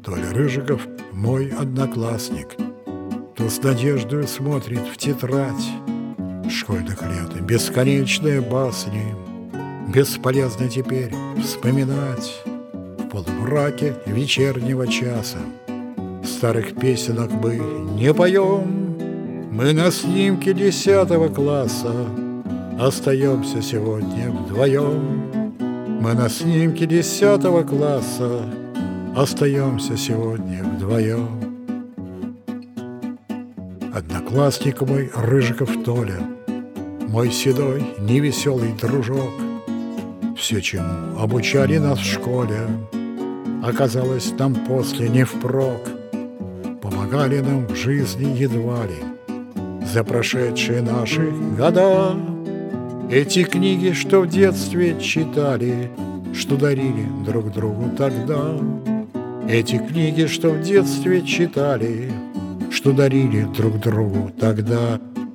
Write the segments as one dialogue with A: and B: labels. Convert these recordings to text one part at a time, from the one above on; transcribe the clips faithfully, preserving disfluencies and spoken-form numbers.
A: Толя Рыжиков — мой одноклассник, то с надеждой смотрит в тетрадь школьных лет. Бесконечные басни бесполезно теперь вспоминать. В полумраке вечернего часа старых песенок мы не поем. Мы на снимке десятого класса остаемся сегодня вдвоем. Мы на снимке десятого класса остаемся сегодня вдвоем. Одноклассник мой Рыжиков Толя, мой седой невеселый дружок. Все, чему обучали нас в школе, оказалось нам после не впрок. Помогали нам в жизни едва ли за прошедшие наши года. Эти книги, что в детстве читали, что дарили друг другу тогда. Эти книги, что в детстве читали, что дарили друг другу тогда.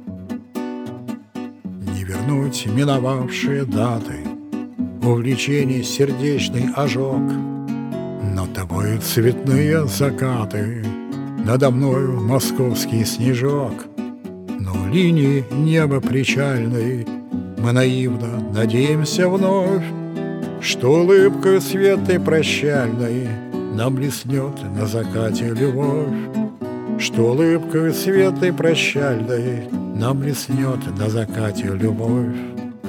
A: Не вернуть миновавшие даты, увлечений сердечный ожог. Но тобою цветные закаты, надо мною московский снежок. Но в линии неба причальной мы наивно надеемся вновь, что улыбкою светлой прощальной нам блеснет на закате любовь. Что улыбкою светлой прощальной нам блеснет на закате любовь.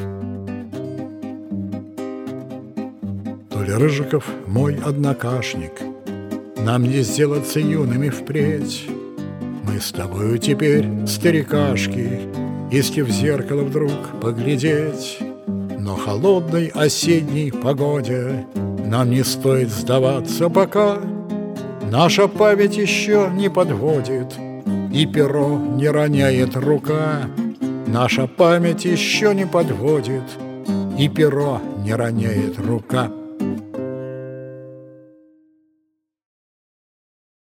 A: Толя Рыжиков — мой однокашник, нам не сделаться юными впредь. Мы с тобою теперь старикашки, если в зеркало вдруг поглядеть. Но холодной осенней погоде нам не стоит сдаваться пока. Наша память еще не подводит, и перо не роняет рука. Наша память еще не подводит, и перо не роняет рука.